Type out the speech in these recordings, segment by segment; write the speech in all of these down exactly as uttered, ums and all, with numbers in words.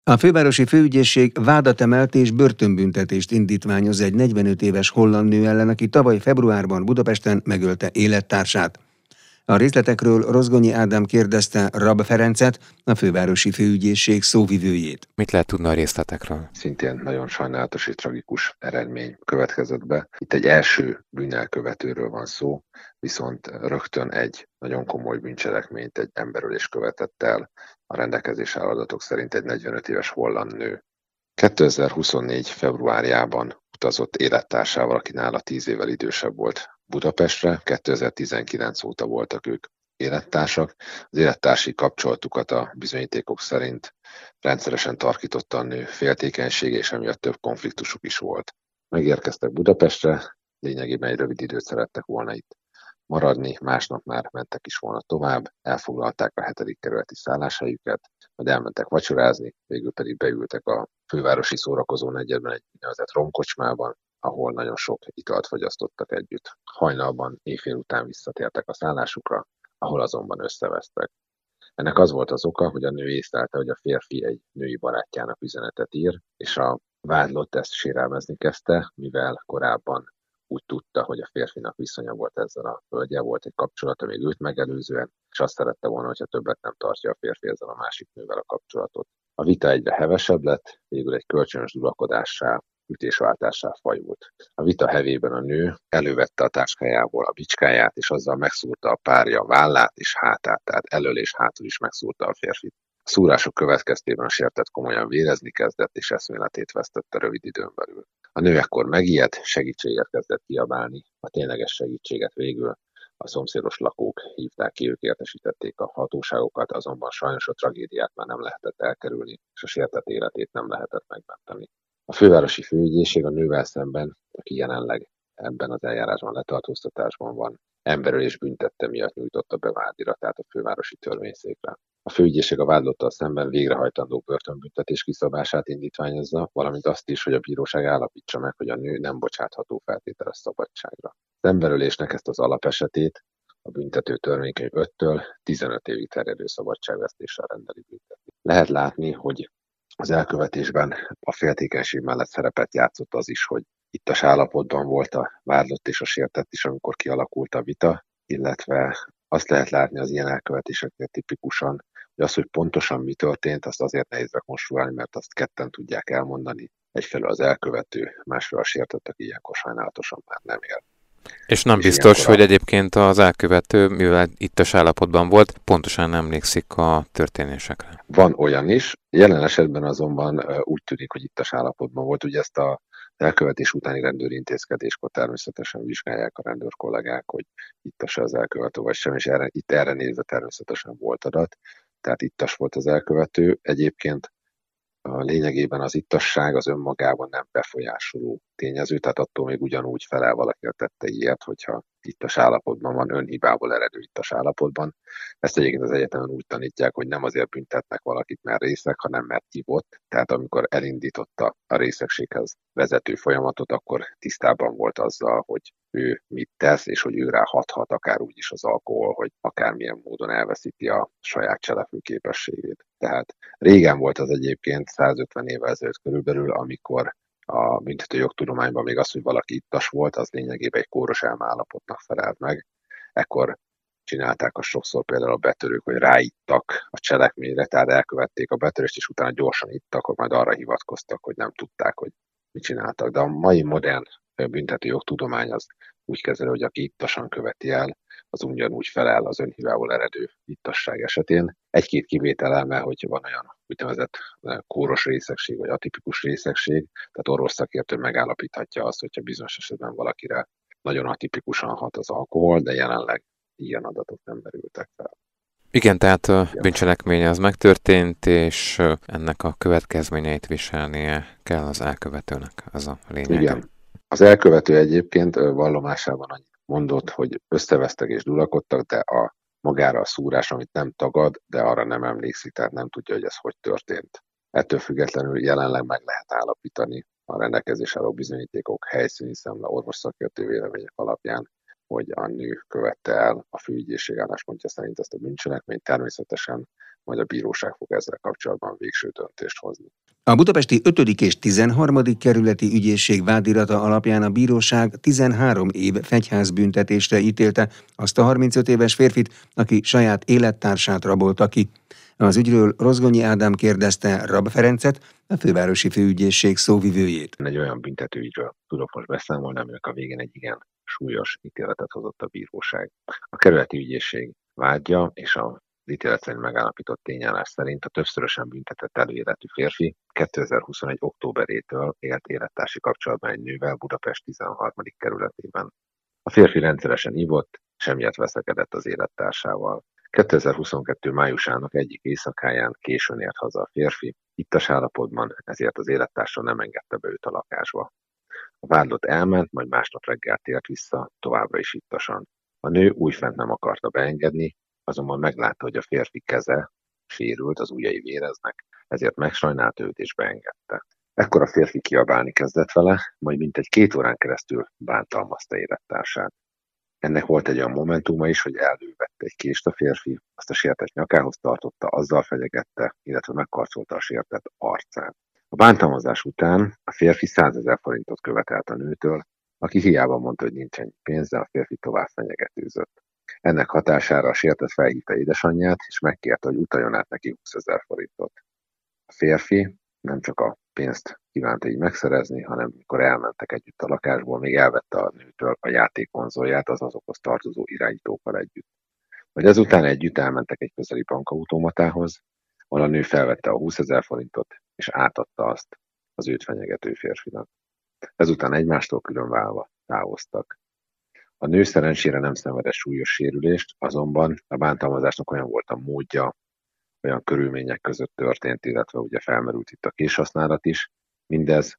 A fővárosi főügyészség vádat emelt és börtönbüntetést indítványoz egy negyvenöt éves holland nő ellen, aki tavaly februárban Budapesten megölte élettársát. A részletekről Rozgonyi Ádám kérdezte Rab Ferencet, a fővárosi főügyészség szóvivőjét. Mit lehet tudni a részletekről? Szintén nagyon sajnálatos és tragikus eredmény következett be. Itt egy első bűnelkövetőről van szó, viszont rögtön egy nagyon komoly bűncselekményt, egy emberölést követett el a rendelkezésre álló adatok szerint egy negyvenöt éves holland nő. kétezer-huszonnégy februárjában utazott élettársával, aki nála tíz évvel idősebb volt Budapestre, kétezer-tizenkilenc óta voltak ők élettársak. Az élettársi kapcsolatukat a bizonyítékok szerint rendszeresen tarkította a nő féltékenysége, és emiatt több konfliktusuk is volt. Megérkeztek Budapestre, lényegében egy rövid időt szerettek volna itt maradni, másnap már mentek is volna tovább, elfoglalták a hetedik kerületi szálláshelyüket, majd elmentek vacsorázni, végül pedig beültek a fővárosi szórakozó negyedben egy úgynevezett romkocsmában, ahol nagyon sok italt fogyasztottak együtt. Hajnalban, éjfél után visszatértek a szállásukra, ahol azonban összevesztek. Ennek az volt az oka, hogy a nő észlelte, hogy a férfi egy női barátjának üzenetet ír, és a vádlott ezt sérelmezni kezdte, mivel korábban úgy tudta, hogy a férfinak viszonya volt ezzel a hölgyel, volt egy kapcsolata még őt megelőzően, és azt szerette volna, hogyha többet nem tartja a férfi ezzel a másik nővel a kapcsolatot. A vita egyre hevesebb lett, végül egy kölcsönös durakodássá, ütésváltássá fajult. A vita hevében a nő elővette a táskájából a bicskáját, és azzal megszúrta a párja vállát és hátát, tehát elől és hátul is megszúrta a férfit. A szúrások következtében a sértett komolyan vérezni kezdett, és eszméletét vesztette rövid időn belül. A nő ekkor megijedt, segítséget kezdett kiabálni, a tényleges segítséget végül a szomszédos lakók hívták ki, ők értesítették a hatóságokat, azonban sajnos a tragédiát már nem lehetett elkerülni, és a sértett életét nem lehetett megmenteni. A fővárosi főügyészség a nővel szemben, aki jelenleg ebben az eljárásban letartóztatásban van, emberölés büntette miatt nyújtotta be vádiratát a fővárosi törvényszékre. A főügyészség a vádlottal szemben végrehajtandó börtönbüntetés kiszabását indítványozza, valamint azt is, hogy a bíróság állapítsa meg, hogy a nő nem bocsátható feltételes szabadságra. Az emberölésnek ezt az alapesetét a büntető törvénykönyv öttől tizenöt évig terjedő szabadságvesztéssel rendeli büntetni. Lehet látni, hogy az elkövetésben a féltékenység mellett szerepet játszott az is, hogy ittas állapotban volt a vádlott és a sértett is, amikor kialakult a vita, illetve azt lehet látni az ilyen elkövetéseknél tipikusan, hogy az, hogy pontosan mi történt, azt azért nehéz rekonstruálni, mert azt ketten tudják elmondani. Egyfelől az elkövető, másfelől a sértett, aki ilyenkor sajnálatosan már nem él. És nem És biztos, hogy a... egyébként az elkövető, mivel ittas állapotban volt, pontosan nem emlékszik a történésekre. Van olyan is, jelen esetben azonban úgy tűnik, hogy ittas állapotban volt. Ugye ezt a elkövetés utáni rendőri intézkedéskor természetesen vizsgálják a rendőr kollégák, hogy ittas-e az elkövető vagy sem, és erre, itt erre nézve természetesen volt adat, tehát ittas volt az elkövető. Egyébként a lényegében az ittasság az önmagában nem befolyásoló tényező, tehát attól még ugyanúgy felel valaki a tetteiért, hogyha ittas állapotban van, önhibából eredő ittas állapotban. Ezt egyébként az egyetemen úgy tanítják, hogy nem azért büntetnek valakit, mert részeg, hanem mert ivott. Tehát amikor elindította a részegséghez vezető folyamatot, akkor tisztában volt azzal, hogy ő mit tesz, és hogy ő rá hathat akár úgy is az alkohol, hogy akármilyen módon elveszíti a saját cselekvő képességét. Tehát régen volt az egyébként, százötven évvel ezelőtt körülbelül, amikor a büntető jogtudományban még az, hogy valaki ittas volt, az lényegében egy kóros elmeállapotnak felelt meg. Ekkor csinálták azt sokszor például a betörők, hogy ráittak a cselekményre, tehát elkövették a betörést, és utána gyorsan ittak, hogy majd arra hivatkoztak, hogy nem tudták, hogy mit csináltak. De a mai modern büntető jogtudomány az úgy kezeli, hogy aki ittasan követi el, az ugyanúgy felel az önhibából eredő ittasság esetén. Egy-két kivétellel, mert hogyha van olyan úgynevezett kóros részegség, vagy atipikus részegség, tehát orvos szakértő megállapíthatja azt, hogyha bizonyos esetben valakire nagyon atipikusan hat az alkohol, de jelenleg ilyen adatok nem merültek fel. Igen, tehát a bűncselekmény az megtörtént, és ennek a következményeit viselnie kell az elkövetőnek, az a lényeg. Igen. Az elkövető egyébként vallomásában annyit mondott, hogy összevesztek és dulakodtak, de a magára a szúrás, amit nem tagad, de arra nem emlékszik, tehát nem tudja, hogy ez hogy történt. Ettől függetlenül jelenleg meg lehet állapítani a rendelkezésre álló bizonyítékok, helyszíni szemle, orvos szakértő vélemények alapján, hogy a nő követte el a főügyészség álláspontja szerint ezt a bűncselekményt. Természetesen majd a bíróság fog ezzel kapcsolatban végső döntést hozni. A budapesti ötödik és tizenharmadik kerületi ügyészség vádirata alapján a bíróság tizenhárom év fegyházbüntetésre ítélte azt a harmincöt éves férfit, aki saját élettársát rabolta ki. Az ügyről Rozgonyi Ádám kérdezte Rab Ferencet, a fővárosi főügyészség szóvivőjét. Egy olyan büntetőügyről tudok most beszámolni, aminek a végén egy igen súlyos ítéletet hozott a bíróság. A kerületi ügyészség vádja és a az ítélet szerint megállapított tényállás szerint a többszörösen büntetett előéletű férfi kétezer-huszonegy októberétől élt élettársi kapcsolatban egy nővel Budapest tizenharmadik kerületében. A férfi rendszeresen ivott, és emiatt veszekedett az élettársával. kétezer-huszonkettő májusának egyik éjszakáján későn ért haza a férfi, ittas állapotban, ezért az élettársa nem engedte be őt a lakásba. A vádlott elment, majd másnap reggel tért vissza, továbbra is ittasan. A nő újfent nem akarta beengedni, azonban meglátta, hogy a férfi keze sérült, az ujjai véreznek, ezért megsajnálta őt és beengedte. Ekkor a férfi kiabálni kezdett vele, majd mintegy két órán keresztül bántalmazta élettársát. Ennek volt egy olyan momentuma is, hogy elővette egy kést a férfi, azt a sértett nyakához tartotta, azzal fenyegette, illetve megkarcolta a sértett arcát. A bántalmazás után a férfi százezer forintot követelt a nőtől, aki hiába mondta, hogy nincs ennyi pénz, de a férfi tovább fenyegetőzött. Ennek hatására a sértett felhívta édesanyját, és megkérte, hogy utaljon át neki húszezer forintot. A férfi nem csak a pénzt kívánta így megszerezni, hanem mikor elmentek együtt a lakásból, még elvette a nőtől a játékkonzolját az azokhoz tartozó irányítókkal együtt. Vagy ezután együtt elmentek egy közeli bankautomatához, ahol a nő felvette a húszezer forintot, és átadta azt az őt fenyegető férfinak. Ezután egymástól különválva távoztak. A nő szerencsére nem szenvedett súlyos sérülést, azonban a bántalmazásnak olyan volt a módja, olyan körülmények között történt, illetve ugye felmerült itt a késhasználat is. Mindez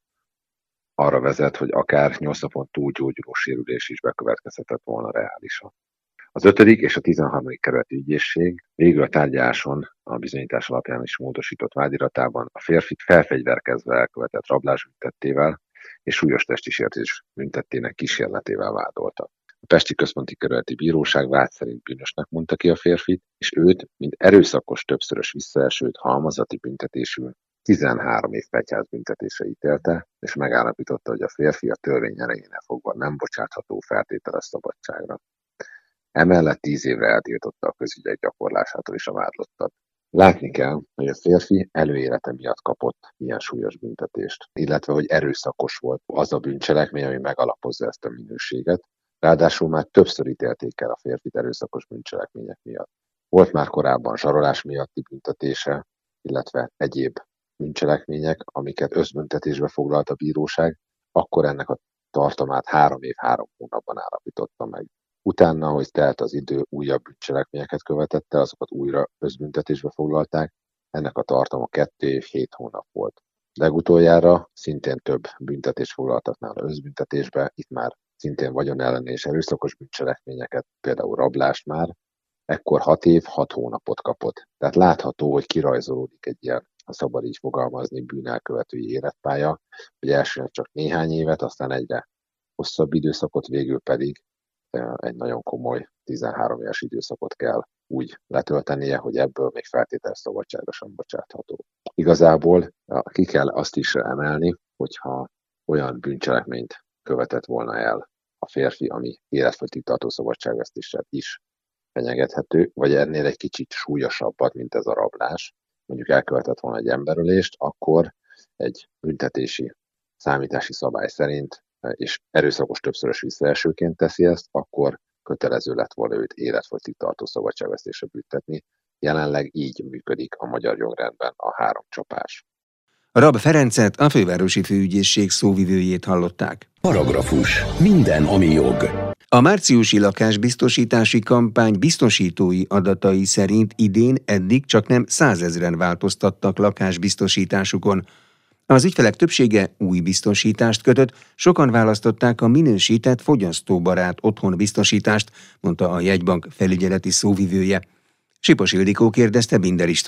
arra vezet, hogy akár nyolc napon túl gyógyuló sérülés is bekövetkezhetett volna reálisan. Az ötödik és a tizenharmadik kerületi ügyészség végül a tárgyaláson a bizonyítás alapján is módosított vádiratában a férfit felfegyverkezve elkövetett rablás büntettével és súlyos testi sértés büntettének kísérletével vádolta. A Pesti Központi Kerületi Bíróság vád szerint bűnösnek mondta ki a férfit, és őt, mint erőszakos többszörös visszaesőt halmazati büntetésű tizenhárom év fegyházbüntetésre ítélte, és megállapította, hogy a férfi a törvény erejénél fogva nem bocsátható feltételes szabadságra. Emellett tíz évre eltiltotta a közügyek gyakorlásától is a vádlottat. Látni kell, hogy a férfi előélete miatt kapott ilyen súlyos büntetést, illetve hogy erőszakos volt az a bűncselekmény, ami megalapozza ezt a minőséget. Ráadásul már többször ítélték el a férfit erőszakos bűncselekmények miatt. Volt már korábban zsarolás miatti büntetése, illetve egyéb bűncselekmények, amiket összbüntetésbe foglalt a bíróság, akkor ennek a tartamát három év, három hónapban állapította meg. Utána, hogy telt az idő, újabb bűncselekményeket követette, azokat újra összbüntetésbe foglalták, ennek a tartama kettő év, hét hónap volt. Legutoljára szintén több büntetést foglaltak nála összbüntetésbe, itt már szintén vagyonelleni és erőszakos bűncselekményeket, például rablást már, ekkor hat év, hat hónapot kapott. Tehát látható, hogy kirajzolódik egy ilyen, ha szabad így fogalmazni, bűnelkövetői életpálya, hogy elsőnek csak néhány évet, aztán egyre hosszabb időszakot, végül pedig egy nagyon komoly tizenhárom éves időszakot kell úgy letöltenie, hogy ebből még feltételes szabadságra sem bocsátható. Igazából ki kell azt is emelni, hogyha olyan bűncselekményt követett volna el a férfi, ami életfogytig tartó szabadságvesztéssel is fenyegethető, vagy ennél egy kicsit súlyosabbat, mint ez a rablás, mondjuk elkövetett volna egy emberölést, akkor egy büntetési számítási szabály szerint, és erőszakos többszörös visszaesőként teszi ezt, akkor kötelező lett volna őt életfogytig tartó szabadságvesztésre büntetni. Jelenleg így működik a magyar jogrendben a három csapás. Rab Ferencet, a fővárosi főügyészség szóvivőjét hallották. Paragrafus. Minden, ami jog. A márciusi lakásbiztosítási kampány biztosítói adatai szerint idén eddig csaknem százezren változtattak lakásbiztosításukon. Az ügyfelek többsége új biztosítást kötött, sokan választották a minősített fogyasztóbarát otthonbiztosítást, mondta a jegybank felügyeleti szóvivője. Sipos Ildikó kérdezte Binder Istvánt.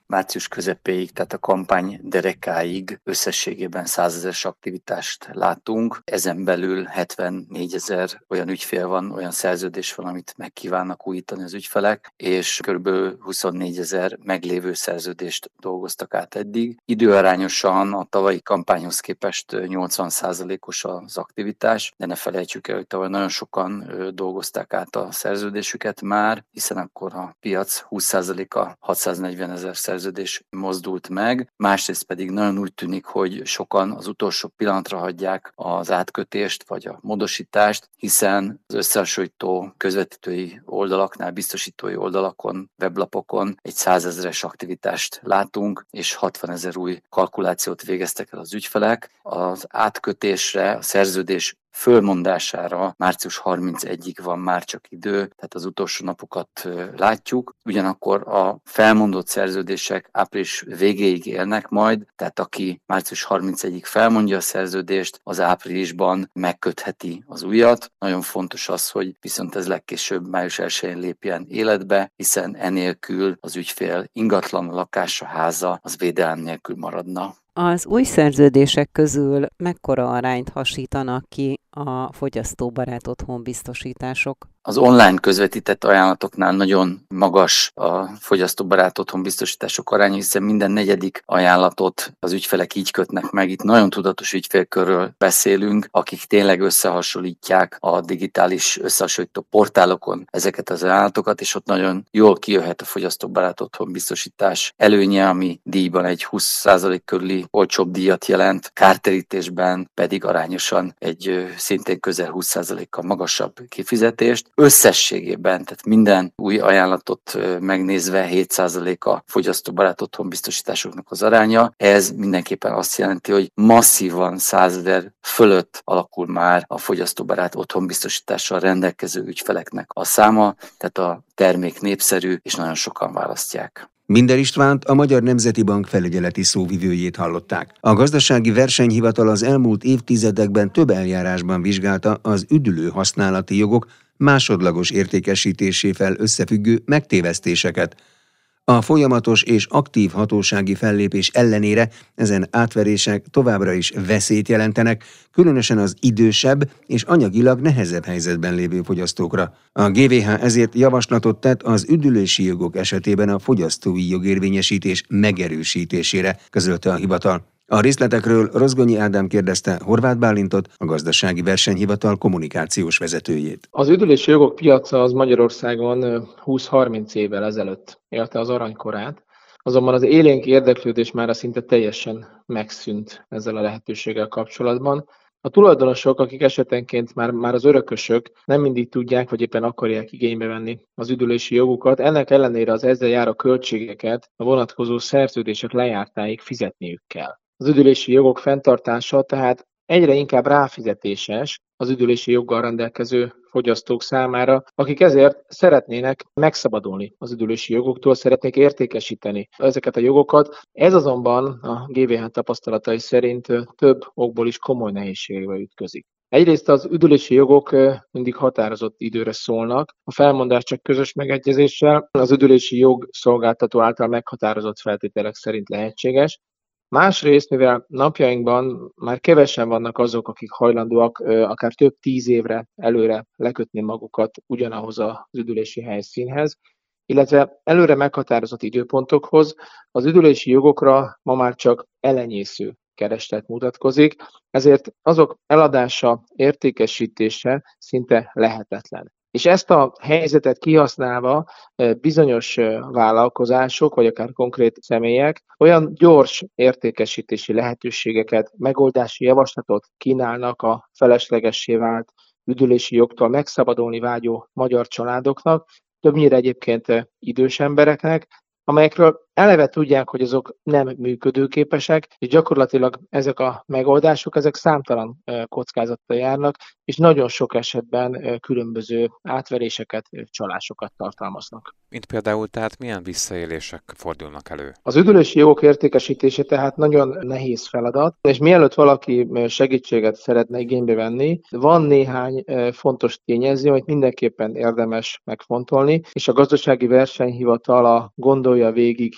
március közepéig, tehát a kampány derekáig összességében százezeres aktivitást látunk. Ezen belül hetvennégy-ezer olyan ügyfél van, olyan szerződés van, amit meg kívánnak újítani az ügyfelek, és kb. huszonnégyezer meglévő szerződést dolgoztak át eddig. Időarányosan a tavalyi kampányhoz képest nyolcvan százalékos az aktivitás, de ne felejtsük el, hogy tavaly nagyon sokan dolgozták át a szerződésüket már, hiszen akkor a piac húsz százaléka hatszáznegyvenezer szerződés mozdult meg. Másrészt pedig nagyon úgy tűnik, hogy sokan az utolsó pillanatra hagyják az átkötést vagy a módosítást, hiszen az összehasonlító közvetítői oldalaknál, biztosítói oldalakon, weblapokon egy százezeres aktivitást látunk, és hatvanezer új kalkulációt végeztek el az ügyfelek. Az átkötésre, a szerződés fölmondására március harmincegyedikéig van már csak idő, tehát az utolsó napokat látjuk. Ugyanakkor a felmondott szerződések április végéig élnek majd, tehát aki március harmincegyedikéig felmondja a szerződést, az áprilisban megkötheti az újat. Nagyon fontos az, hogy viszont ez legkésőbb május elsején lépjen életbe, hiszen enélkül az ügyfél ingatlan, lakása, háza az védelem nélkül maradna. Az új szerződések közül mekkora arányt hasítanak ki a fogyasztóbarát otthonbiztosítások? Az online közvetített ajánlatoknál nagyon magas a fogyasztóbarát otthonbiztosítások aránya, hiszen minden negyedik ajánlatot az ügyfelek így kötnek meg. Itt nagyon tudatos ügyfélkörről beszélünk, akik tényleg összehasonlítják a digitális összehasonlító portálokon ezeket az ajánlatokat, és ott nagyon jól kijöhet a fogyasztóbarát otthonbiztosítás előnye, ami díjban egy húsz százalék körüli olcsóbb díjat jelent, kártérítésben pedig arányosan egy szintén közel húsz százalékkal magasabb kifizetést. Összességében, tehát minden új ajánlatot megnézve hét százalék a fogyasztóbarát otthonbiztosításoknak az aránya. Ez mindenképpen azt jelenti, hogy masszívan százezer fölött alakul már a fogyasztóbarát otthonbiztosítással rendelkező ügyfeleknek a száma, tehát a termék népszerű, és nagyon sokan választják. Minder Istvánt, a Magyar Nemzeti Bank felügyeleti szóvivőjét hallották. A Gazdasági Versenyhivatal az elmúlt évtizedekben több eljárásban vizsgálta az üdülő használati jogok másodlagos értékesítésével összefüggő megtévesztéseket. A folyamatos és aktív hatósági fellépés ellenére ezen átverések továbbra is veszélyt jelentenek, különösen az idősebb és anyagilag nehezebb helyzetben lévő fogyasztókra. A gé vé há ezért javaslatot tett az üdülési jogok esetében a fogyasztói jogérvényesítés megerősítésére, közölte a hivatal. A részletekről Rozgonyi Ádám kérdezte Horváth Bálintot, a Gazdasági Versenyhivatal kommunikációs vezetőjét. Az üdülési jogok piaca az Magyarországon húsz-harminc évvel ezelőtt élte az aranykorát, azonban az élénk érdeklődés már szinte teljesen megszűnt ezzel a lehetőséggel kapcsolatban. A tulajdonosok, akik esetenként már, már az örökösök, nem mindig tudják, vagy éppen akarják igénybe venni az üdülési jogukat, ennek ellenére az ezzel járó költségeket a vonatkozó szerződések lejártáig fizetniük kell. Az üdülési jogok fenntartása tehát egyre inkább ráfizetéses az üdülési joggal rendelkező fogyasztók számára, akik ezért szeretnének megszabadulni az üdülési jogoktól, szeretnék értékesíteni ezeket a jogokat. Ez azonban a gé vé há tapasztalatai szerint több okból is komoly nehézségbe ütközik. Egyrészt az üdülési jogok mindig határozott időre szólnak, a felmondás csak közös megegyezéssel, az üdülési jog szolgáltató által meghatározott feltételek szerint lehetséges. Másrészt, mivel napjainkban már kevesen vannak azok, akik hajlandóak akár több tíz évre előre lekötni magukat ugyanahoz az üdülési helyszínhez, illetve előre meghatározott időpontokhoz, az üdülési jogokra ma már csak elenyésző kereslet mutatkozik, ezért azok eladása, értékesítése szinte lehetetlen. És ezt a helyzetet kihasználva bizonyos vállalkozások, vagy akár konkrét személyek olyan gyors értékesítési lehetőségeket, megoldási javaslatot kínálnak a feleslegessé vált üdülési jogtól megszabadulni vágyó magyar családoknak, többnyire egyébként idős embereknek, amelyekről eleve tudják, hogy azok nem működőképesek, és gyakorlatilag ezek a megoldások, ezek számtalan kockázattal járnak, és nagyon sok esetben különböző átveréseket, csalásokat tartalmaznak. Mint például, tehát milyen visszaélések fordulnak elő? Az üdülési jogok értékesítése tehát nagyon nehéz feladat, és mielőtt valaki segítséget szeretne igénybe venni, van néhány fontos tényező, amit mindenképpen érdemes megfontolni, és a Gazdasági Versenyhivatal gondolja végig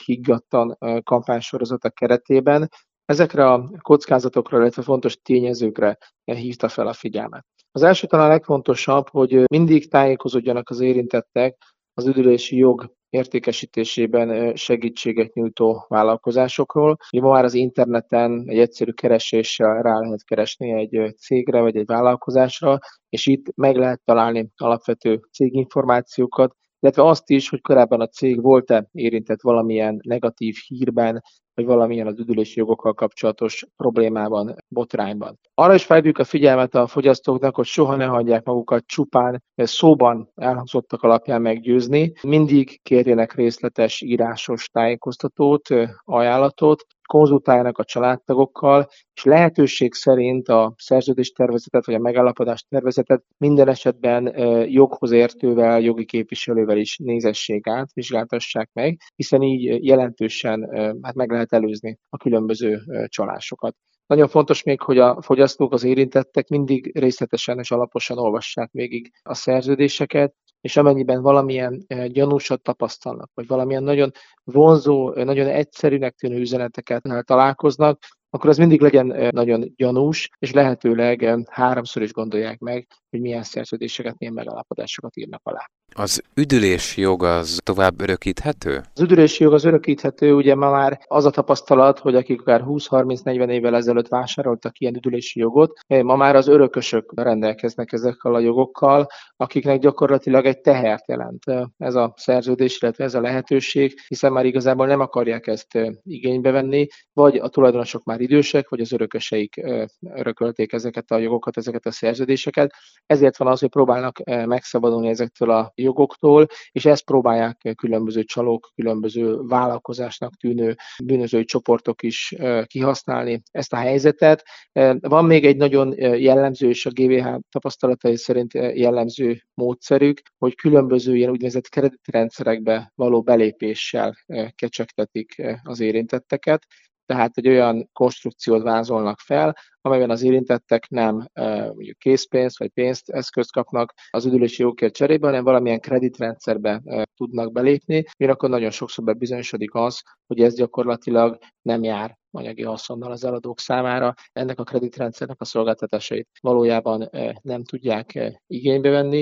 higgadtan kampánysorozata keretében ezekre a kockázatokra, illetve fontos tényezőkre hívta fel a figyelmet. Az első talán a legfontosabb, hogy mindig tájékozódjanak az érintettek az üdülési jog értékesítésében segítséget nyújtó vállalkozásokról. Ugye ma már az interneten egy egyszerű kereséssel rá lehet keresni egy cégre vagy egy vállalkozásra, és itt meg lehet találni alapvető céginformációkat, illetve azt is, hogy korábban a cég volt-e érintett valamilyen negatív hírben, vagy valamilyen az üdülési jogokkal kapcsolatos problémában, botrányban. Arra is felhívjuk a figyelmet a fogyasztóknak, hogy soha ne hagyják magukat csupán szóban elhangzottak alapján meggyőzni. Mindig kérjenek részletes írásos tájékoztatót, ajánlatot, konzultáljanak a családtagokkal, és lehetőség szerint a szerződéstervezetet vagy a megállapodás tervezetet minden esetben joghoz értővel, jogi képviselővel is nézessék át, vizsgáltassák meg, hiszen így jelentősen hát meg lehet előzni a különböző csalásokat. Nagyon fontos még, hogy a fogyasztók, az érintettek mindig részletesen és alaposan olvassák végig a szerződéseket, és amennyiben valamilyen gyanúsat tapasztalnak, vagy valamilyen nagyon vonzó, nagyon egyszerűnek tűnő üzeneteket találkoznak, akkor az mindig legyen nagyon gyanús, és lehetőleg háromszor is gondolják meg, hogy milyen szerződéseket, milyen megállapodásokat írnak alá. Az üdülési jog az tovább örökíthető? Az üdülési jog az örökíthető, ugye ma már az a tapasztalat, hogy akik akár húsz-harminc-negyven évvel ezelőtt vásároltak ilyen üdülési jogot, ma már az örökösök rendelkeznek ezekkel a jogokkal, akiknek gyakorlatilag egy tehert jelent ez a szerződés, illetve ez a lehetőség, hiszen már igazából nem akarják ezt igénybe venni, vagy a tulajdonosok már idősek, vagy az örököseik örökölték ezeket a jogokat, ezeket a szerződéseket. Ezért van az, hogy próbálnak megszabadulni ezektől a jogoktól, és ezt próbálják különböző csalók, különböző vállalkozásnak tűnő bűnözői csoportok is kihasználni ezt a helyzetet. Van még egy nagyon jellemző, és a gé vé há tapasztalatai szerint jellemző módszerük, hogy különböző ilyen úgynevezett kreditrendszerekbe való belépéssel kecsegtetik az érintetteket. Tehát egy olyan konstrukciót vázolnak fel, amelyben az érintettek nem mondjuk készpénzt vagy pénzt, eszközt kapnak az üdülési jogokért cserébe, hanem valamilyen kreditrendszerbe tudnak belépni, ugyanakkor nagyon sokszor bebizonyosodik az, hogy ez gyakorlatilag nem jár anyagi haszonnal az eladók számára. Ennek a kreditrendszernek a szolgáltatásait valójában nem tudják igénybe venni,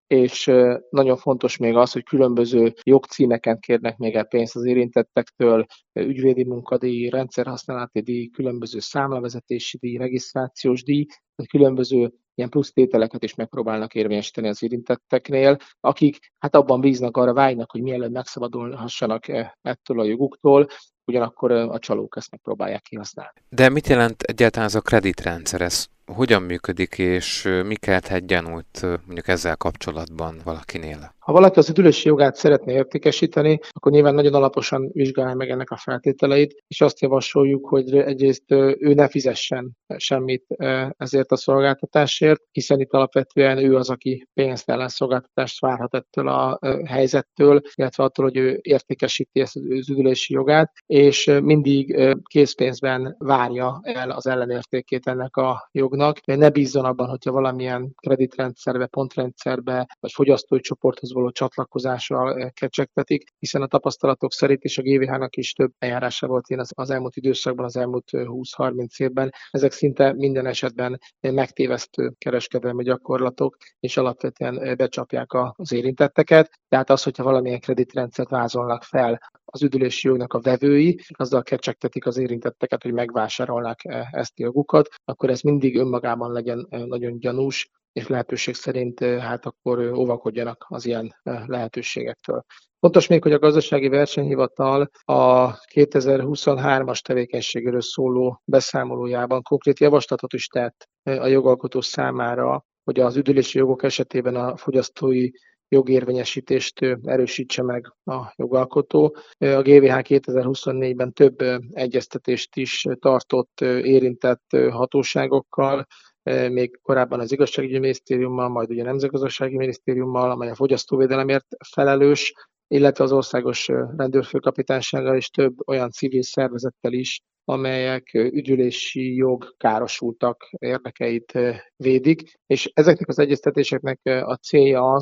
és nagyon fontos még az, hogy különböző jogcímeken kérnek még el pénzt az érintettektől, ügyvédi munkadíj, rendszerhasználati díj, különböző számlavezetési díj, regisztrációs díj, tehát különböző ilyen plusz tételeket is megpróbálnak érvényesíteni az érintetteknél, akik hát abban bíznak, arra vágynak, hogy mielőtt megszabadulhassanak ettől a joguktól, ugyanakkor a csalók ezt megpróbálják kihasználni. De mit jelent egyáltalán ez a kreditrendszer? Ez hogyan működik, és mi kelthet gyanút mondjuk ezzel kapcsolatban valakinél? Ha valaki az üdülési jogát szeretné értékesíteni, akkor nyilván nagyon alaposan vizsgálja meg ennek a feltételeit, és azt javasoljuk, hogy egyrészt ő ne fizessen semmit ezért a szolgáltatásért, hiszen itt alapvetően ő az, aki pénzt ellenszolgáltatást várhat ettől a helyzettől, illetve attól, hogy ő értékesíti ezt az üdülési jogát, és mindig készpénzben várja el az ellenértékét ennek a jognak. Ne bízzon abban, hogyha valamilyen kreditrendszerbe, pontrendszerbe, vagy fogyasztói csoporthoz való csatlakozással kecsegtetik, hiszen a tapasztalatok szerint, és a gé vé há-nak is több eljárása volt ilyen az, az elmúlt időszakban, az elmúlt húsz-harminc évben. Ezek szinte minden esetben megtévesztő kereskedelmi gyakorlatok, és alapvetően becsapják az érintetteket. Tehát az, hogyha valamilyen kreditrendszert vázolnak fel az üdülési jognak a vevői, azzal kecsegtetik az érintetteket, hogy megvásárolnák ezt a jogukat, akkor ez mindig önmagában legyen nagyon gyanús, és lehetőség szerint hát akkor óvakodjanak az ilyen lehetőségektől. Fontos még, hogy a Gazdasági Versenyhivatal a kétezer-huszonhármas tevékenységéről szóló beszámolójában konkrét javaslatot is tett a jogalkotó számára, hogy az üdülési jogok esetében a fogyasztói jogérvényesítést erősítse meg a jogalkotó. A gé vé há kétezer-huszonnégyben több egyeztetést is tartott érintett hatóságokkal, még korábban az Igazságügyi Minisztériummal, majd ugye a Nemzetgazdasági Minisztériummal, amely a fogyasztóvédelemért felelős, illetve az Országos Rendőrfőkapitánysággal és több olyan civil szervezettel is, amelyek ügyülési jog károsultak érdekeit védik, és ezeknek az egyeztetéseknek a célja az,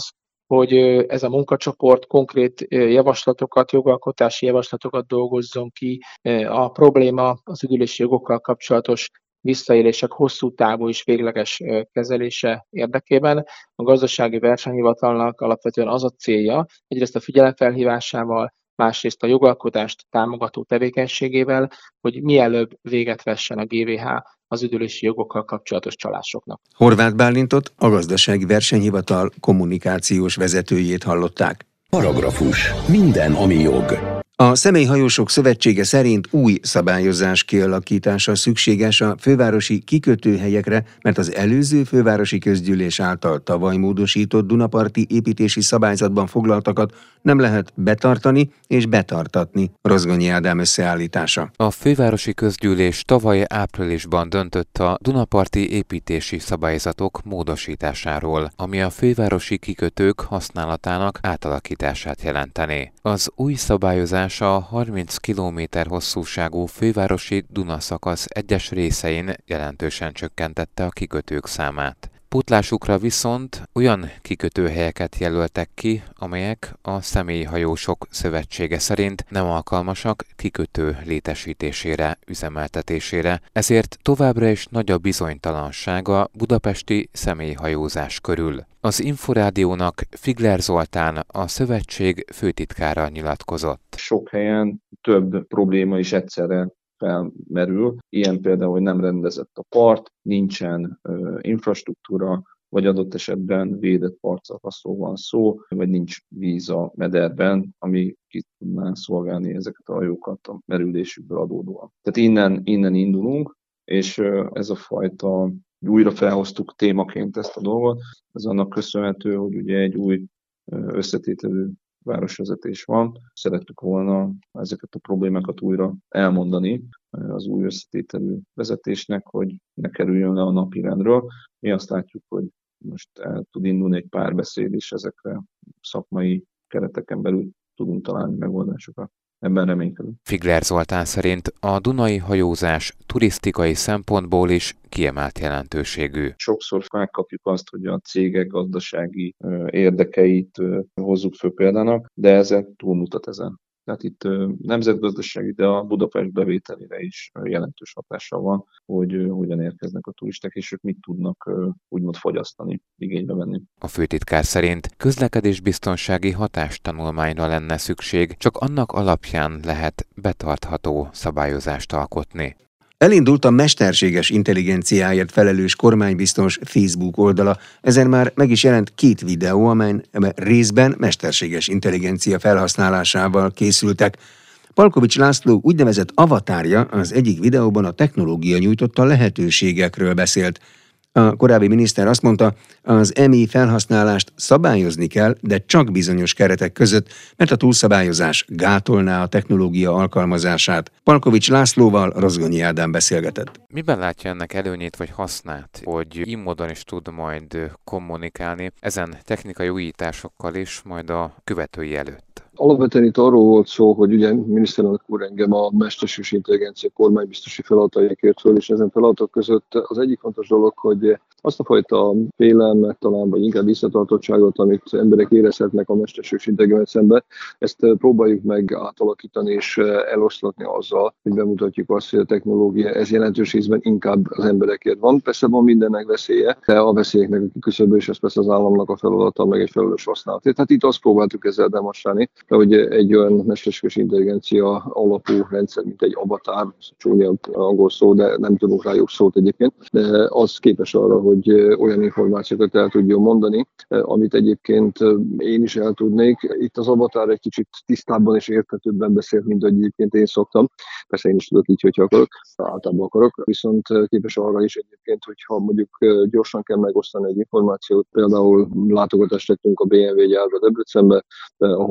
hogy ez a munkacsoport konkrét javaslatokat, jogalkotási javaslatokat dolgozzon ki. A probléma az üdülési jogokkal kapcsolatos visszaélések hosszú távú és végleges kezelése érdekében. A gazdasági versenyhivatalnak alapvetően az a célja, egyrészt a figyelemfelhívásával, másrészt a jogalkotást támogató tevékenységével, hogy mielőbb véget vessen a gé vé há az üdülési jogokkal kapcsolatos csalásoknak. Horváth Bálintot, a Gazdasági Versenyhivatal kommunikációs vezetőjét hallották. Paragrafus. Minden, ami jog. A Személyhajósok Szövetsége szerint új szabályozás kialakítása szükséges a fővárosi kikötőhelyekre, mert az előző fővárosi közgyűlés által tavaly módosított Dunaparti építési szabályzatban foglaltakat nem lehet betartani és betartatni. Rozgonyi Ádám összeállítása. A fővárosi közgyűlés tavaly áprilisban döntött a Dunaparti építési szabályzatok módosításáról, ami a fővárosi kikötők használatának átalakítását jelenteni. Az új szabályozás a harminc kilométer hosszúságú fővárosi Dunaszakasz egyes részein jelentősen csökkentette a kikötők számát. Pótlásukra viszont olyan kikötőhelyeket jelöltek ki, amelyek a Személyhajósok Szövetsége szerint nem alkalmasak kikötő létesítésére, üzemeltetésére, ezért továbbra is nagy a bizonytalanság a budapesti személyhajózás körül. Az Inforádiónak Figler Zoltán, a szövetség főtitkára nyilatkozott. Sok helyen több probléma is egyszerre felmerül. Ilyen például, hogy nem rendezett a part, nincsen ö, infrastruktúra, vagy adott esetben védett partszakaszról van szó, vagy nincs víz a mederben, ami ki tudná szolgálni ezeket a hajókat a merülésükből adódóan. Tehát innen, innen indulunk, és ö, ez a fajta újra felhoztuk témaként ezt a dolgot. Ez annak köszönhető, hogy ugye egy új összetételű városvezetés van. Szerettük volna ezeket a problémákat újra elmondani az új összetételű vezetésnek, hogy ne kerüljön le a napirendről. Mi azt látjuk, hogy most el tud indulni egy párbeszéd, és ezekre szakmai kereteken belül tudunk találni megoldásokat. Ebben reménykedünk. Figler Zoltán szerint a dunai hajózás turisztikai szempontból is kiemelt jelentőségű. Sokszor megkapjuk azt, hogy a cégek gazdasági érdekeit hozzuk föl példának, de ezen túlmutat ezen. Tehát itt nemzetgazdasági, de a Budapest bevételére is jelentős hatással van, hogy hogyan érkeznek a turisták, és ők mit tudnak úgymond fogyasztani, igénybe venni. A főtitkár szerint közlekedésbiztonsági hatástanulmányra lenne szükség, csak annak alapján lehet betartható szabályozást alkotni. Elindult a mesterséges intelligenciáért felelős kormánybiztos Facebook oldala. Ezen már meg is jelent két videó, amely részben mesterséges intelligencia felhasználásával készültek. Palkovics László úgynevezett avatárja az egyik videóban a technológia nyújtotta lehetőségekről beszélt. A korábbi miniszter azt mondta, az em i felhasználást szabályozni kell, de csak bizonyos keretek között, mert a túlszabályozás gátolná a technológia alkalmazását. Palkovics Lászlóval Rozgonyi Ádám beszélgetett. Miben látja ennek előnyét vagy hasznát, hogy így módon is tud majd kommunikálni ezen technikai újításokkal is, majd a követői előtt? Alapvetően itt arról volt szó, hogy ugye miniszterelnök úr engem a mesterséges intelligencia kormánybiztosi feladataikért föl, és ezen feladatok között az egyik fontos dolog, hogy azt a fajta félelmet talán, vagy inkább visszatartottságot, amit emberek érezhetnek a mesterséges intelligenciában, ezt próbáljuk meg átalakítani és eloszlatni azzal, hogy bemutatjuk azt, hogy a technológia ez jelentős részben inkább az emberekért van. Persze van mindennek veszélye, de a veszélyeknek a kiküszöbölés, ez persze az államnak a feladata, meg egy felelős használat. Tehát itt azt próbáltuk ezzel demonstrálni, hogy egy olyan mesterséges intelligencia alapú rendszer, mint egy avatár, csúnya angol szó, de nem tudunk rá jobb szót egyébként, de az képes arra, hogy olyan információkat el tudjon mondani, amit egyébként én is el tudnék. Itt az avatár egy kicsit tisztábban és érthetőbben beszélt, mint hogy egyébként én szoktam. Persze én is tudok így, hogyha akarok, általában akarok, viszont képes arra is egyébként, hogyha mondjuk gyorsan kell megosztani egy információt, például látogatást tettünk a bé em vé gyárba Debrecenbe, ahol egyébként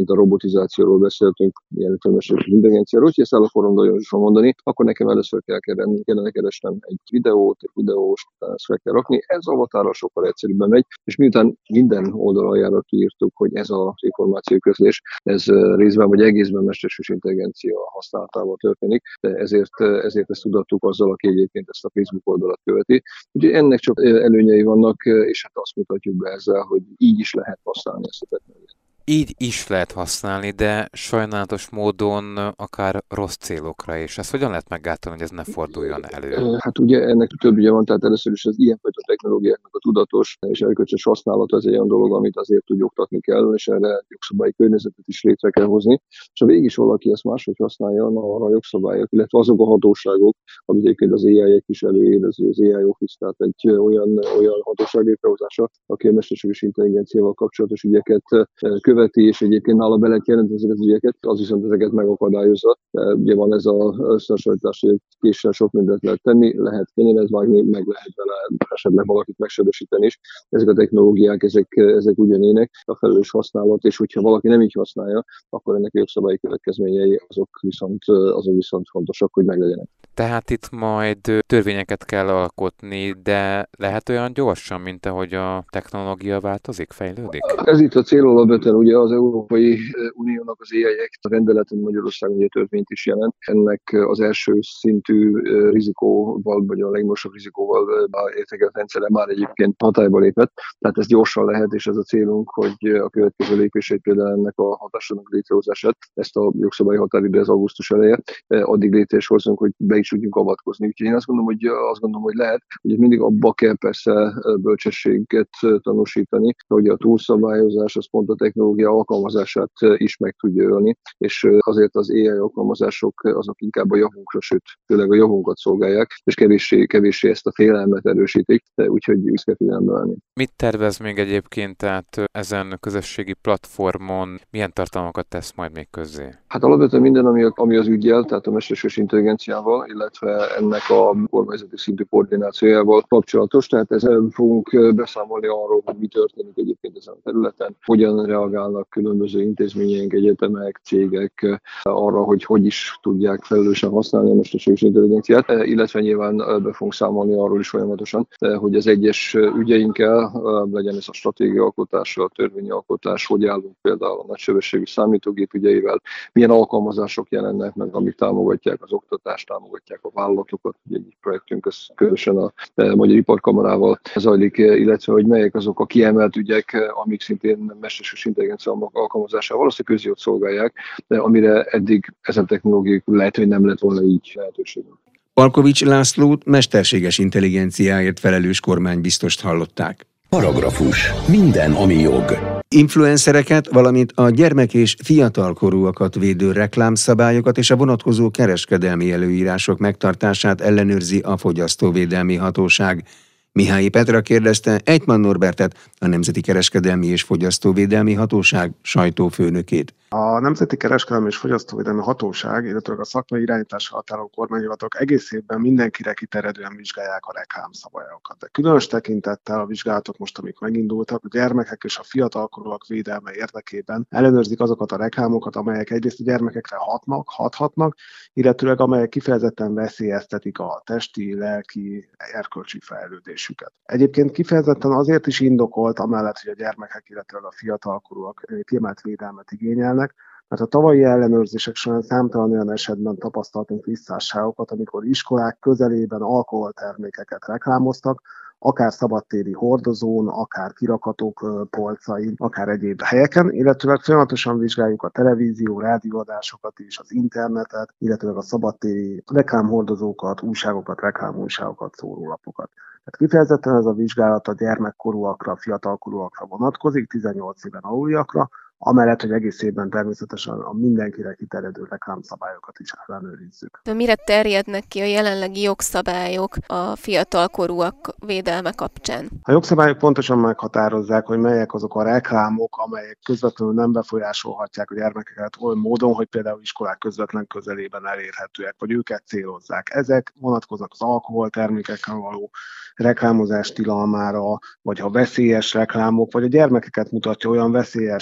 egyébként a robotizációról beszéltünk, ilyen mesterséges intelligenciáról, hogyha ezt el akarom nagyon mondani, akkor nekem először kell kellene keresnem egy videót, egy videós, utána ezt fel kell rakni. Ez avatára sokkal egyszerűbben megy, és miután minden oldaljára kiírtuk, hogy ez az információközlés, ez részben vagy egészben mesterséges intelligencia használatával történik, de ezért, ezért ezt tudattuk azzal, aki egyébként ezt a Facebook oldalat követi. Ugye ennek csak előnyei vannak, és hát azt mutatjuk be ezzel, hogy így is lehet használni ezt a technológiát. Így is lehet használni, de sajnálatos módon akár rossz célokra is. Ezt hogyan lehet meggátolni, hogy ez ne forduljon elő? Hát ugye ennek több ugye van, tehát először is az ilyenfajta technológiáknak a tudatos és erkölcsös használata az egy olyan dolog, amit azért úgy oktatni kell, és erre jogszabályi környezetet is létre kell hozni. És ha végig is valaki ezt máshogy használja, arra a jogszabályok, illetve azok a hatóságok, amit egyébként az á i is előírezi, az á i Office, tehát egy olyan, olyan hatóság létrehozása, aki a mesterséges intelligenciával kapcsolatos ügyeket követi, és egyébként nála be lehet jelenteni ezeket az ügyeket, az viszont ezeket megakadályozza. Ugye van ez a összehasonlítás, hogy egy késsel sok mindent lehet tenni, lehet kenyeret vágni, meg lehet vele esetleg valakit megsebesíteni is. Ezek a technológiák, ezek, ezek ugyanének, a felelős használat, és hogyha valaki nem így használja, akkor ennek a jogszabályi következményei azok viszont, azok viszont fontosak, hogy meglegyenek. Tehát itt majd törvényeket kell alkotni, de lehet olyan gyorsan, mint ahogy a technológia változik, fejlődik? Ez itt a cél alapvetően ugye az Európai Uniónak az á i a rendeleten Magyarországon ugye törvényt is jelent. Ennek az első szintű rizikóval, vagy a legmagasabb rizikóval értékelt rendszere már egyébként hatályba lépett. Tehát ez gyorsan lehet, és ez a célunk, hogy a következő lépéseit például ennek a hatásnak létrehozását, ezt a jogszabályi határidő az augusztus eleje, addig létre is hozzunk, hogy be is tudjunk avatkozni. Úgyhogy én azt gondolom, hogy azt gondolom, hogy lehet, hogy mindig abba kell persze bölcsességet tanúsítani, hogy a túlszabályozás az pont a technológia alkalmazását is meg tudja ölni, és azért az á i alkalmazások azok inkább a javunkra, sőt, főleg a javunkat szolgálják, és kevéssé, kevéssé ezt a félelmet erősítik, úgyhogy ezt kell figyelembe venni. Mit tervez még egyébként, tehát ezen közösségi platformon milyen tartalmakat tesz majd még közzé? Hát alapvetően minden, ami, ami az üggyel, tehát a mesterséges intelligenciával, illetve ennek a kormányzati szintű koordinációjával kapcsolatos, tehát ezzel fogunk beszámolni arról, hogy mi történik egyébként ezen a területen, hogyan reagálnak különböző intézményeink, egyetemek, cégek arra, hogy hogy is tudják felelősen használni a mesterséges intelligenciát, illetve nyilván be fogunk számolni arról is folyamatosan, hogy az egyes ügyeinkkel, legyen ez a stratégiaalkotás, a törvényalkotás, hogy állunk például a nagysebességű számítógép ügyeivel, milyen alkalmazások jelennek meg, amik támogatják az oktatást, támogatják a vállalatokat. Ugye egy projektünk az közösen a Magyar Iparkamarával zajlik, illetve hogy melyek azok a kiemelt ügyek, amik szintén mesterséges intelligencia alkalmazásával azt a közjót szolgálják, de amire eddig ezen technológiák lehet, hogy nem lett volna így lehetőségünk. Palkovics Lászlót, mesterséges intelligenciáért felelős kormánybiztost hallották. Paragrafus. Minden, ami jog. Influencereket, valamint a gyermek és fiatalkorúakat védő reklámszabályokat és a vonatkozó kereskedelmi előírások megtartását ellenőrzi a Fogyasztóvédelmi Hatóság. Mihályi Petra kérdezte Ejtman Norbertet, a Nemzeti Kereskedelmi és Fogyasztóvédelmi Hatóság sajtófőnökét. A Nemzeti Kereskedelmi és Fogyasztóvédelmi Hatóság, illetve a szakmai irányításra határoló kormányhivatalok egész évben mindenkire kiterjedően vizsgálják a reklámszabályokat. De különös tekintettel a vizsgálatok most, amik megindultak, a gyermekek és a fiatalkorúak védelme érdekében ellenőrzik azokat a reklámokat, amelyek egyrészt a gyermekekre hatnak, hathatnak, illetőleg amelyek kifejezetten veszélyeztetik a testi, lelki, erkölcsi fejlődésüket. Egyébként kifejezetten azért is indokolt, amellett, hogy a gyermekek, illetőleg a fiatalkorúak kiemelt védelmet igényelnek, mert a tavalyi ellenőrzések során számtalan olyan esetben tapasztaltunk visszásságokat, amikor iskolák közelében alkoholtermékeket reklámoztak, akár szabadtéri hordozón, akár kirakatók polcain, akár egyéb helyeken, illetve folyamatosan vizsgáljuk a televízió, rádióadásokat is, az internetet, illetve a szabadtéri reklámhordozókat, újságokat, reklámújságokat, szórólapokat. Tehát kifejezetten ez a vizsgálat a gyermekkorúakra, fiatalkorúakra vonatkozik, tizennyolc éven aluljakra, amellett, hogy egész évben természetesen a mindenkire kiterjedő reklámszabályokat is ellenőrizzük. De mire terjednek ki a jelenlegi jogszabályok a fiatalkorúak védelme kapcsán? A jogszabályok pontosan meghatározzák, hogy melyek azok a reklámok, amelyek közvetlenül nem befolyásolhatják a gyermekeket olyan módon, hogy például iskolák közvetlen közelében elérhetőek, vagy őket célozzák. Ezek vonatkoznak az alkoholtermékekkel való reklámozás tilalmára, vagy ha veszélyes reklámok, vagy a gyermekeket mutatja olyan veszélyes helyzetben,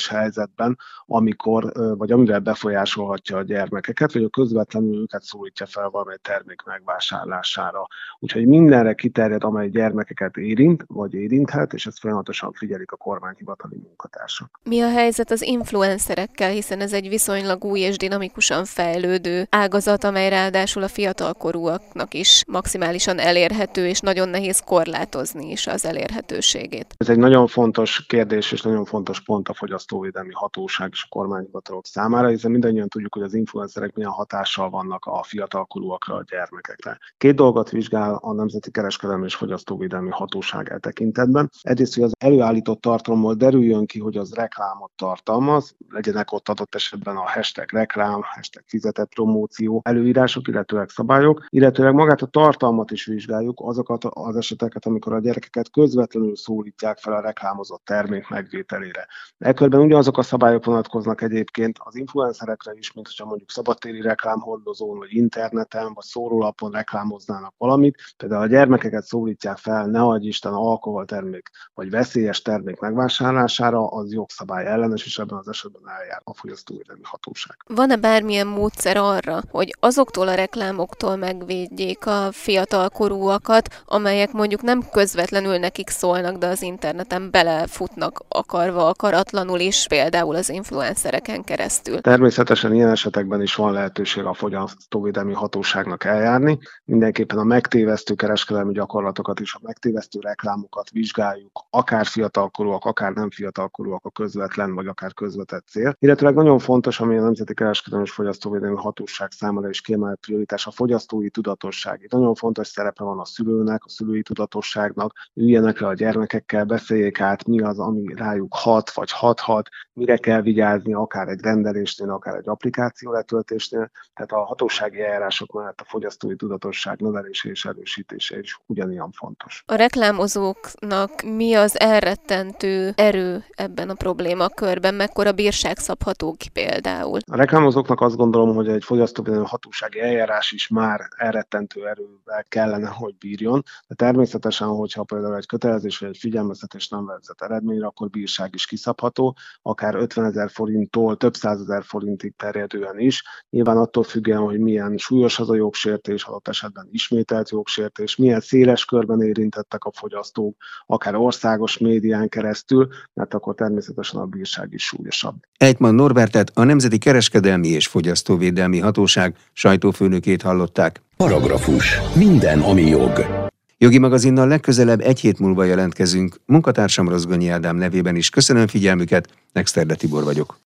helyzetben, amikor, vagy amivel befolyásolhatja a gyermekeket, vagy a közvetlenül őket szólítja fel valamely termék megvásárlására. Úgyhogy mindenre kiterjed, amely gyermekeket érint, vagy érinthet, és ezt folyamatosan figyelik a kormányhivatali munkatársak. Mi a helyzet az influencerekkel, hiszen ez egy viszonylag új és dinamikusan fejlődő ágazat, amely ráadásul a fiatalkorúaknak is maximálisan elérhető, és nagyon nehéz korlátozni is az elérhetőségét. Ez egy nagyon fontos kérdés, és nagyon fontos pont a fogyasztóvédelmi hatóság és a kormányhivatalok számára, hiszen mindannyian tudjuk, hogy az influencerek milyen hatással vannak a fiatalkorúakra, a gyermekekre. Két dolgot vizsgál a Nemzeti Kereskedelmi és Fogyasztóvédelmi Hatóság e tekintetben. Egyrészt, hogy az előállított tartalomból derüljön ki, hogy az reklámot tartalmaz, legyenek ott adott esetben a hashtag reklám, hashtag fizetett promóció előírások, illetőleg szabályok, illetőleg magát a tartalmat is vizsgáljuk, azokat az eseteket, amikor a gyerekeket közvetlenül szólítják fel a reklámozott termék megvételére. Ekkörben ugyanazok a szabályok vonatkoznak egyébként az influencerekre is, mint hogyha mondjuk szabadtéri reklámhordozón, vagy interneten, vagy szórólapon reklámoznának valamit. Például a gyermekeket szólítják fel, ne adj Isten, alkoholtermék vagy veszélyes termék megvásárlására, az jogszabály ellenes, és ebben az esetben eljár a fogyasztóvédelmi hatóság. Van-e bármilyen módszer arra, hogy azoktól a reklámoktól megvédjék a fiatalkorúakat, amelyek mondjuk nem közvetlenül nekik szólnak, de az interneten belefutnak akarva, akaratlanul is, például az influencereken keresztül? Természetesen ilyen esetekben is van lehetőség a fogyasztóvédelmi hatóságnak eljárni. Mindenképpen a megtévesztő kereskedelmi gyakorlatokat és a megtévesztő reklámokat vizsgáljuk, akár fiatalkorúak, akár nem fiatalkorúak a közvetlen vagy akár közvetett cél. Illetőleg nagyon fontos, ami a Nemzeti Kereskedelmi és Fogyasztóvédelmi Hatóság számára is kiemelt prioritás, a fogyasztói tudatosság. Itt nagyon fontos szerepe van a szülőnek, a szülői tudatosságnak, üljenek le a gyermekekkel, beszéljék át, mi az, ami rájuk hat vagy hathat, mire kell vigyázni, akár egy rendelésnél, akár egy applikáció letöltésnél. Tehát a hatósági eljárások mellett a fogyasztói tudatosság növelése és erősítése is ugyanilyen fontos. A reklámozóknak mi az elrettentő erő ebben a problémakörben? Mekkora bírság szabható ki például? A reklámozóknak azt gondolom, hogy egy fogyasztóvédelmi hatósági eljárás is már elrettentő erővel kellene, hogy bírjon. De természetesen, hogyha például egy kötelezés vagy egy figyelmeztetés nem vezet eredményre, akkor bírság is kiszabható, akár ötvenezer forinttól több százezer forintig terjedően is. Nyilván attól függően, hogy milyen súlyos az a jogsértés, adott esetben ismételt jogsértés, milyen széles körben érintettek a fogyasztók, akár országos médián keresztül, mert akkor természetesen a bírság is súlyosabb. Ejtman Norbertet, a Nemzeti Kereskedelmi és Fogyasztóvédelmi Hatóság sajtófőnökét hallották. Paragrafus. Minden, ami jog. Jogi magazinnal legközelebb egy hét múlva jelentkezünk. Munkatársam Rozgonyi Ádám nevében is köszönöm figyelmüket, Exterde Tibor vagyok.